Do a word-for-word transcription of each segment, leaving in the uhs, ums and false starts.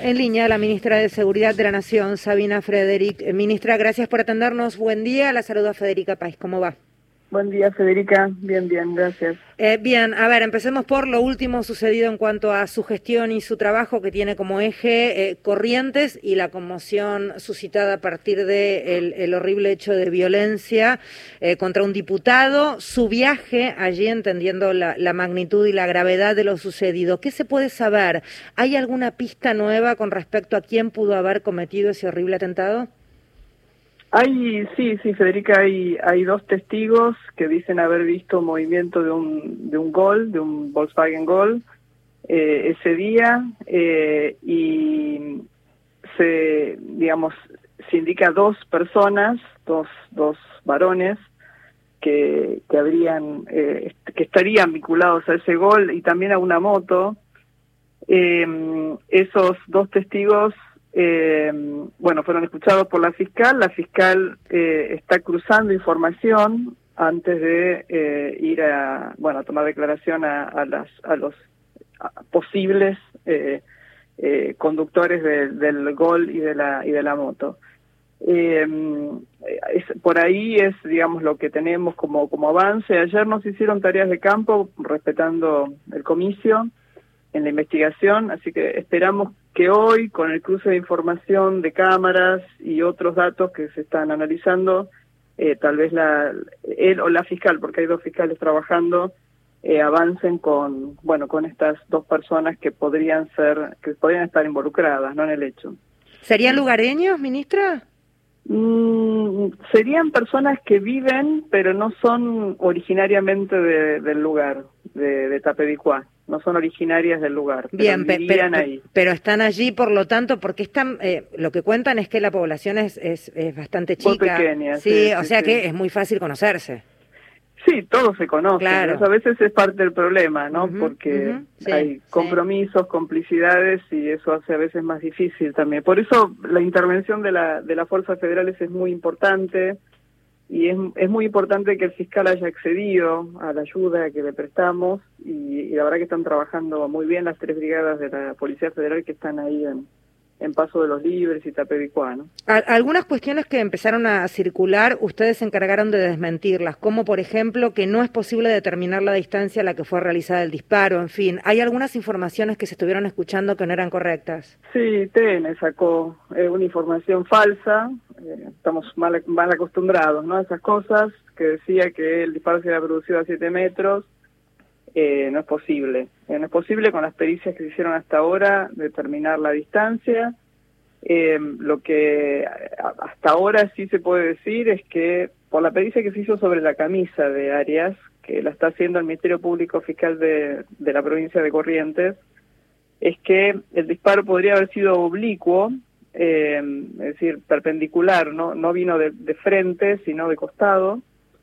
en línea la ministra de Seguridad de la Nación, Sabina Frederick. Eh, ministra, gracias por atendernos. Buen día. La saluda Federica País. ¿Cómo va? Buen día, Federica. Bien, bien, gracias. Eh, bien, a ver, empecemos por lo último sucedido en cuanto a su gestión y su trabajo, que tiene como eje eh, Corrientes y la conmoción suscitada a partir de el, el horrible hecho de violencia eh, contra un diputado, su viaje allí, entendiendo la, la magnitud y la gravedad de lo sucedido. ¿Qué se puede saber? ¿Hay alguna pista nueva con respecto a quién pudo haber cometido ese horrible atentado? Hay, sí, sí, Federica, hay, hay dos testigos que dicen haber visto movimiento de un, de un Gol, de un Volkswagen Gol, eh, ese día, eh, y se, digamos, se indica dos personas, dos, dos varones, que, que habrían, eh, que estarían vinculados a ese Gol y también a una moto. Eh, esos dos testigos Eh, bueno, fueron escuchados por la fiscal. La fiscal eh, está cruzando información antes de eh, ir a, bueno, a tomar declaración a, a, las, a los a posibles eh, eh, conductores de, del Gol y de la y de la moto. Eh, es, por ahí es, digamos, lo que tenemos como como avance. Ayer nos hicieron tareas de campo respetando el comicio en la investigación, así que esperamos que hoy, con el cruce de información de cámaras y otros datos que se están analizando, eh, tal vez la, él o la fiscal, porque hay dos fiscales trabajando, eh, avancen con, bueno, con estas dos personas que podrían ser, que podrían estar involucradas, ¿no?, en el hecho. ¿Serían lugareños, ministra? Mm, serían personas que viven, pero no son originariamente de, del lugar, de, de Tapedicuá. No son originarias del lugar. Bien, pero, pero, pero, ahí. pero están allí, por lo tanto, porque están, eh, lo que cuentan es que la población es, es, es bastante chica. Muy pequeña. Sí, sí o sí, sea sí. que es muy fácil conocerse. Sí, todos se conocen. Claro. Eso a veces es parte del problema, ¿no? Uh-huh, porque uh-huh, sí, hay compromisos, sí. complicidades, y eso hace a veces más difícil también. Por eso la intervención de la de las fuerzas federales es muy importante, y es, es muy importante que el fiscal haya accedido a la ayuda que le prestamos, y, y la verdad que están trabajando muy bien las tres brigadas de la Policía Federal que están ahí en, en Paso de los Libres y Tapedicuá, ¿no? Algunas cuestiones que empezaron a circular, ustedes se encargaron de desmentirlas, como por ejemplo que no es posible determinar la distancia a la que fue realizada el disparo, en fin. ¿Hay algunas informaciones que se estuvieron escuchando que no eran correctas? Sí, T N sacó eh, una información falsa, eh, estamos mal, mal acostumbrados, ¿no?, a esas cosas, que decía que el disparo se había producido a siete metros. Eh, no es posible. Eh, no es posible con las pericias que se hicieron hasta ahora determinar la distancia. Eh, lo que hasta ahora sí se puede decir es que por la pericia que se hizo sobre la camisa de Arias, que la está haciendo el Ministerio Público Fiscal de, de la provincia de Corrientes, es que el disparo podría haber sido oblicuo, eh, es decir, perpendicular, no, no vino de, de frente, sino de costado.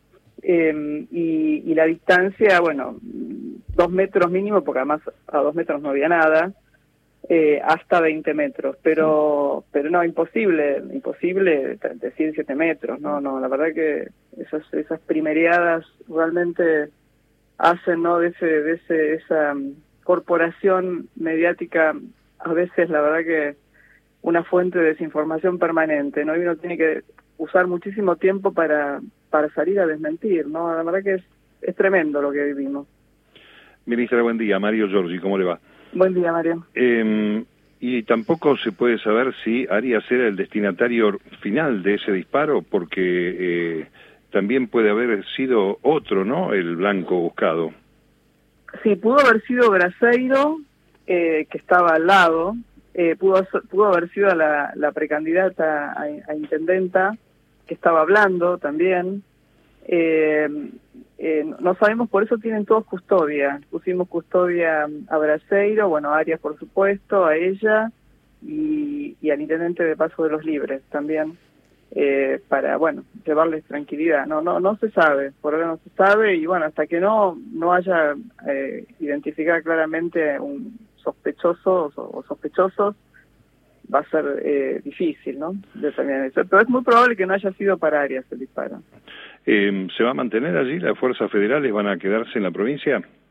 Eh, y, y la distancia, bueno, dos metros mínimo, porque además a dos metros no había nada, eh, hasta veinte metros, pero pero no, imposible, imposible decir siete metros, no, no, la verdad que esas esas primereadas realmente hacen, ¿no?, de ese de ese esa corporación mediática, a veces la verdad que una fuente de desinformación permanente, ¿no? Y uno tiene que usar muchísimo tiempo para para salir a desmentir, ¿no? La verdad que es, es tremendo lo que vivimos. Ministra, buen día. Mario Giorgi, ¿cómo le va? Buen día, Mario. Eh, y tampoco se puede saber si Arias era el destinatario final de ese disparo, porque eh, también puede haber sido otro, ¿no?, el blanco buscado. Sí, pudo haber sido Braseiro, eh, que estaba al lado, eh, pudo, pudo haber sido la, la precandidata a, a intendenta, que estaba hablando también. Eh, eh, no sabemos, por eso tienen todos custodia. Pusimos custodia a Braseiro, bueno, a Arias por supuesto, a ella y, y al intendente de Paso de los Libres también, eh, para, bueno, llevarles tranquilidad. No, no, no se sabe, por ahora no se sabe, y bueno, hasta que no no haya eh, identificado claramente un sospechoso o sospechosos, va a ser eh, difícil, ¿no?, determinar eso. Pero es muy probable que no haya sido para Arias el disparo. Eh, ¿Se va a mantener allí? ¿Las fuerzas federales van a quedarse en la provincia?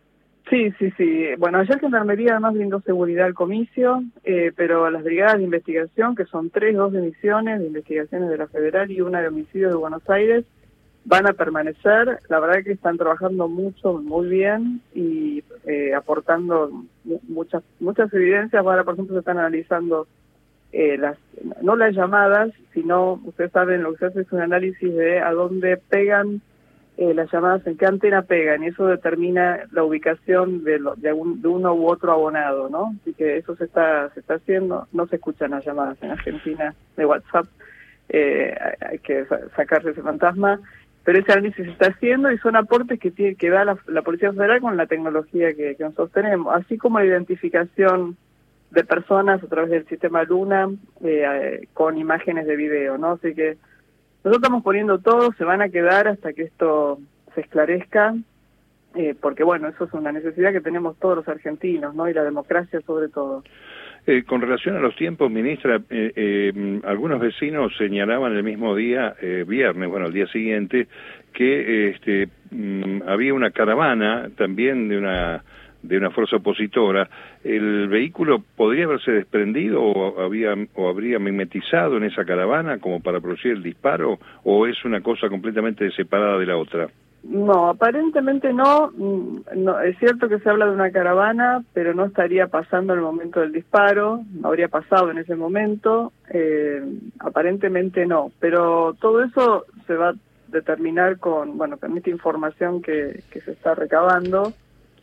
Sí, sí, sí. Bueno, ayer Gendarmería además brindó seguridad al comicio, eh, pero las brigadas de investigación, que son tres, dos de misiones, de investigaciones de la Federal y una de homicidios de Buenos Aires, van a permanecer. La verdad que están trabajando mucho, muy bien y eh, aportando mu muchas muchas evidencias. Ahora, por ejemplo, se están analizando eh, las no las llamadas, sino, ustedes saben, lo que se hace es un análisis de a dónde pegan Eh, las llamadas, en qué antena pegan, y eso determina la ubicación de, lo, de, algún, de uno u otro abonado, ¿no? Así que eso se está se está haciendo. No se escuchan las llamadas en Argentina de WhatsApp, eh, hay que sacarse ese fantasma, pero ese análisis se está haciendo y son aportes que tiene que da la, la Policía Federal con la tecnología que, que nosotros tenemos, así como la identificación de personas a través del sistema Luna eh, con imágenes de video, ¿no? Así que nosotros estamos poniendo todo, se van a quedar hasta que esto se esclarezca, eh, porque bueno, eso es una necesidad que tenemos todos los argentinos, ¿no? Y la democracia sobre todo. Eh, con relación a los tiempos, ministra, eh, eh, algunos vecinos señalaban el mismo día, eh, viernes, bueno, el día siguiente, que eh, este, mm, había una caravana también de una de una fuerza opositora. ¿El vehículo podría haberse desprendido o había o habría mimetizado en esa caravana como para producir el disparo, o es una cosa completamente separada de la otra? No, aparentemente no. No, es cierto que se habla de una caravana, pero no estaría pasando en el momento del disparo, no habría pasado en ese momento, eh, aparentemente no, pero todo eso se va a determinar con, bueno, con esta información que, que se está recabando.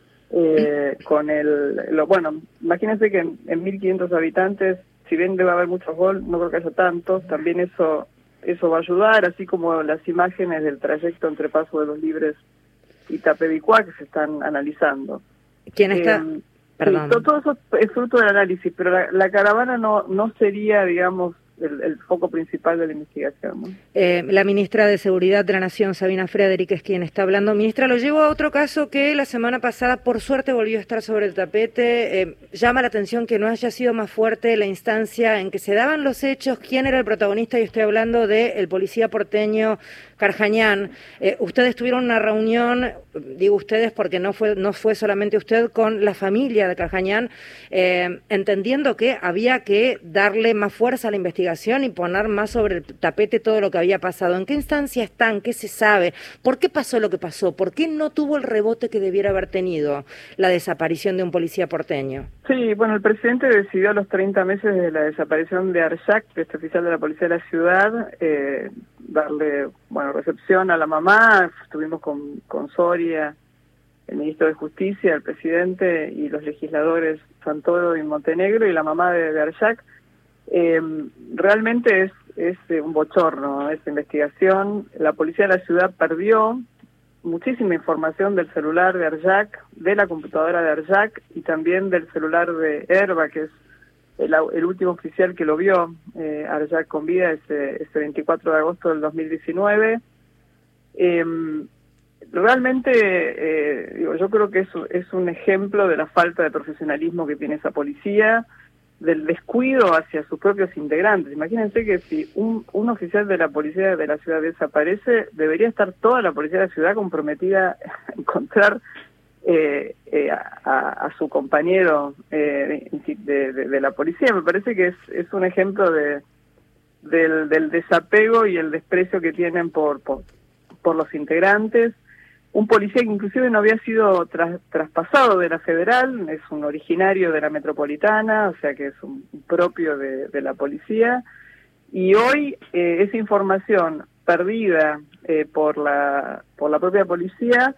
Eh, con el, lo, bueno, imagínense que en, en mil quinientos habitantes, si bien debe haber muchos gol, no creo que haya tantos, también eso eso va a ayudar, así como las imágenes del trayecto entre Paso de los Libres y Tapevicuá que se están analizando. ¿Quién está? Eh, Perdón. Sí, todo, todo eso es fruto del análisis, pero la, la caravana no no sería, digamos, el, el foco principal de la investigación, ¿no? Eh, la ministra de Seguridad de la Nación, Sabina Frederick, es quien está hablando. Ministra, lo llevo a otro caso que la semana pasada, por suerte, volvió a estar sobre el tapete. Eh, llama la atención que no haya sido más fuerte la instancia en que se daban los hechos, quién era el protagonista, y estoy hablando del policía porteño Carjañán. Eh, ustedes tuvieron una reunión, digo ustedes porque no fue no fue solamente usted, con la familia de Carjañán, eh, entendiendo que había que darle más fuerza a la investigación y poner más sobre el tapete todo lo que había pasado. ¿En qué instancia están? ¿Qué se sabe? ¿Por qué pasó lo que pasó? ¿Por qué no tuvo el rebote que debiera haber tenido la desaparición de un policía porteño? Sí, bueno, el presidente decidió a los treinta meses de la desaparición de Arshak, este oficial de la policía de la ciudad, eh, darle, bueno, recepción a la mamá. Estuvimos con, con Soria, el ministro de Justicia, el presidente y los legisladores Santoro y Montenegro y la mamá de, de Arshak. Eh, realmente es, es un bochorno esta investigación. La policía de la ciudad perdió muchísima información del celular de Arshak, de la computadora de Arshak y también del celular de Herba, que es el, el último oficial que lo vio eh, Arshak con vida ese, ese veinticuatro de agosto del dos mil diecinueve. Eh, realmente eh, digo, yo creo que es, es un ejemplo de la falta de profesionalismo que tiene esa policía, del descuido hacia sus propios integrantes. Imagínense que si un, un oficial de la policía de la ciudad desaparece, debería estar toda la policía de la ciudad comprometida a encontrar eh, eh, a, a su compañero eh, de, de, de la policía. Me parece que es, es un ejemplo de del, del desapego y el desprecio que tienen por, por, por los integrantes. Un policía que inclusive no había sido tras, traspasado de la Federal, es un originario de la Metropolitana, o sea que es un propio de, de la policía, y hoy eh, esa información perdida eh, por la por la propia policía,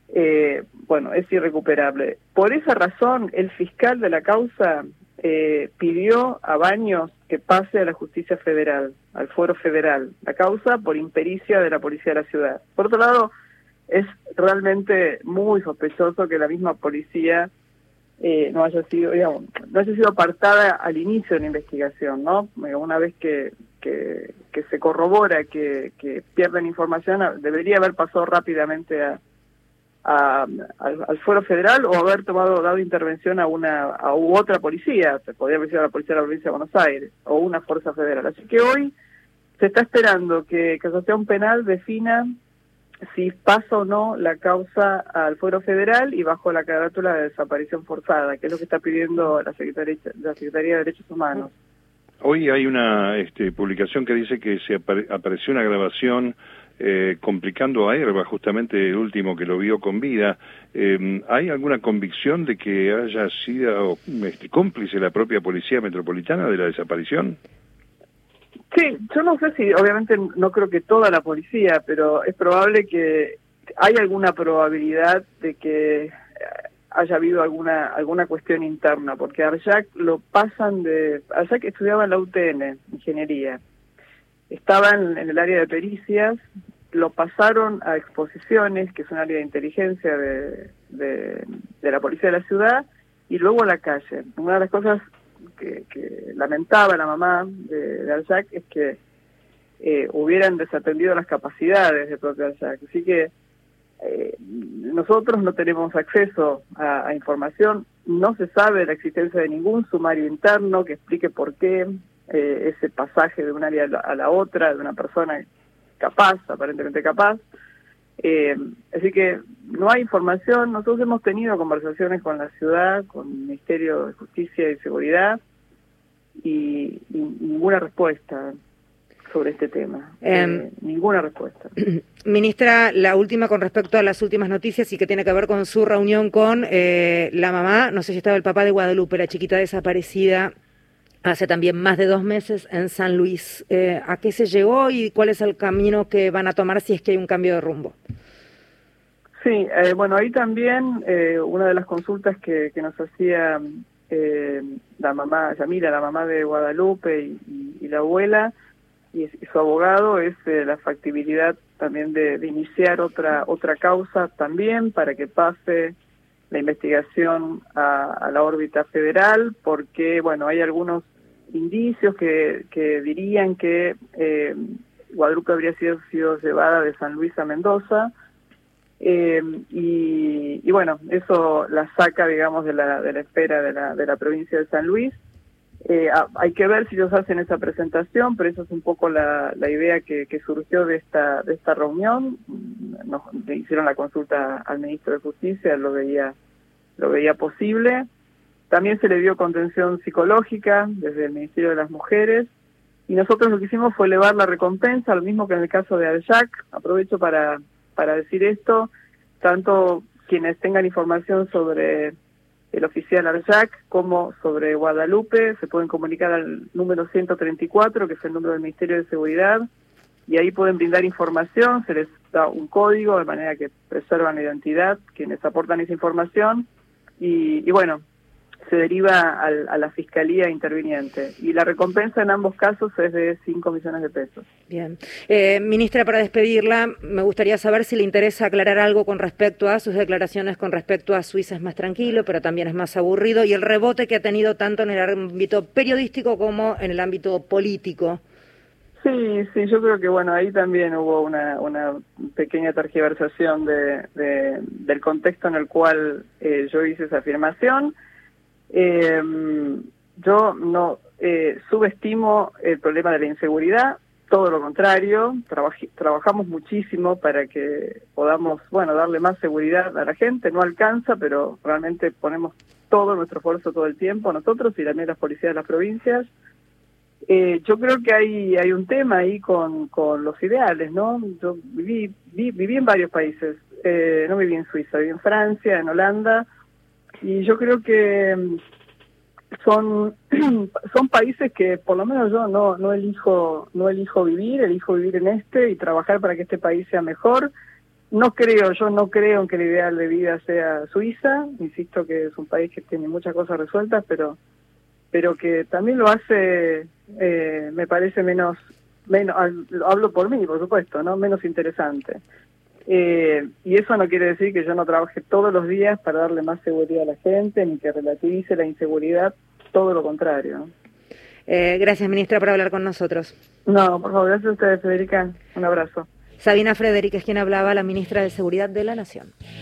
eh, bueno, es irrecuperable. Por esa razón, el fiscal de la causa eh, pidió a Baños que pase a la justicia federal, al fuero federal, la causa por impericia de la policía de la ciudad. Por otro lado, es realmente muy sospechoso que la misma policía eh, no haya sido, digamos, no haya sido apartada al inicio de la investigación, ¿no? Una vez que, que, que se corrobora que, que pierden información, debería haber pasado rápidamente a, a, al, al fuero federal o haber tomado dado intervención a una a u otra policía, se podría haber sido a la policía de la provincia de Buenos Aires o una fuerza federal. Así que hoy se está esperando que Casación Penal defina si pasa o no la causa al fuero federal y bajo la carátula de desaparición forzada, que es lo que está pidiendo la Secretaría, la Secretaría de Derechos Humanos. Hoy hay una este, publicación que dice que se apare apareció una grabación eh, complicando a Herba, justamente el último que lo vio con vida. Eh, ¿Hay alguna convicción de que haya sido este, cómplice la propia Policía Metropolitana de la desaparición? Sí, yo no sé si, obviamente no creo que toda la policía, pero es probable que hay alguna probabilidad de que haya habido alguna alguna cuestión interna, porque Arjak lo pasan de... Arjak estudiaba en la U T N, Ingeniería, estaba en, en el área de pericias, lo pasaron a exposiciones, que es un área de inteligencia de, de, de la policía de la ciudad, y luego a la calle. Una de las cosas que, que lamentaba la mamá de, de Arjak es que eh, hubieran desatendido las capacidades de propio Arjak. Así que eh, nosotros no tenemos acceso a, a información, no se sabe la existencia de ningún sumario interno que explique por qué eh, ese pasaje de un área a la, a la otra, de una persona capaz, aparentemente capaz. Eh, así que no hay información. Nosotros hemos tenido conversaciones con la ciudad, con el Ministerio de Justicia y Seguridad, y, y ninguna respuesta sobre este tema. Eh, eh, ninguna respuesta. Ministra, la última con respecto a las últimas noticias y que tiene que ver con su reunión con eh, la mamá, no sé si estaba el papá de Guadalupe, la chiquita desaparecida hace también más de dos meses en San Luis. Eh, ¿A qué se llegó y cuál es el camino que van a tomar si es que hay un cambio de rumbo? Sí, eh, bueno, ahí también eh, una de las consultas que, que nos hacía eh, la mamá, Yamila, la mamá de Guadalupe y, y, y la abuela y, y su abogado es eh, la factibilidad también de, de iniciar otra otra causa también para que pase la investigación a, a la órbita federal, porque bueno, hay algunos indicios que, que dirían que eh, Guadalupe habría sido, sido llevada de San Luis a Mendoza, eh, y, y bueno, eso la saca, digamos, de la, de la esfera de la, de la provincia de San Luis. Eh, a, hay que ver si ellos hacen esa presentación, pero esa es un poco la, la idea que, que surgió de esta, de esta reunión. Nos hicieron la consulta al ministro de Justicia, lo veía, lo veía posible. También se le dio contención psicológica desde el Ministerio de las Mujeres, y nosotros lo que hicimos fue elevar la recompensa, lo mismo que en el caso de Arjak. Aprovecho para, para decir esto, tanto quienes tengan información sobre el oficial Arjak como sobre Guadalupe se pueden comunicar al número ciento treinta y cuatro, que es el número del Ministerio de Seguridad, y ahí pueden brindar información, se les da un código de manera que preservan la identidad quienes aportan esa información, y, y bueno, se deriva al, a la Fiscalía interviniente, y la recompensa en ambos casos es de cinco millones de pesos. Bien. Eh, ministra, para despedirla, me gustaría saber si le interesa aclarar algo con respecto a sus declaraciones con respecto a Suiza es más tranquilo, pero también es más aburrido, y el rebote que ha tenido tanto en el ámbito periodístico como en el ámbito político. Sí, sí, yo creo que bueno, ahí también hubo una, una pequeña tergiversación de, de, del contexto en el cual eh, yo hice esa afirmación. Eh, yo no eh, subestimo el problema de la inseguridad, todo lo contrario, trabaj trabajamos muchísimo para que podamos, bueno, darle más seguridad a la gente. No alcanza, pero realmente ponemos todo nuestro esfuerzo todo el tiempo, nosotros y también las policías de las provincias. Eh, yo creo que hay hay un tema ahí con, con los ideales, ¿no? Yo viví, vi, viví en varios países, eh, no viví en Suiza, viví en Francia, en Holanda, y yo creo que son son países que por lo menos yo no no elijo no elijo vivir, elijo vivir en este y trabajar para que este país sea mejor. No creo, yo no creo en que el ideal de vida sea Suiza, insisto que es un país que tiene muchas cosas resueltas, pero pero que también lo hace, eh, me parece menos, menos, hablo por mí, por supuesto, ¿no? Menos interesante. Eh, y eso no quiere decir que yo no trabaje todos los días para darle más seguridad a la gente, ni que relativice la inseguridad, todo lo contrario, ¿no? Eh, gracias, ministra, por hablar con nosotros. No, por favor, gracias a ustedes, Federica. Un abrazo. Sabina Frederick es quien hablaba, la ministra de Seguridad de la Nación.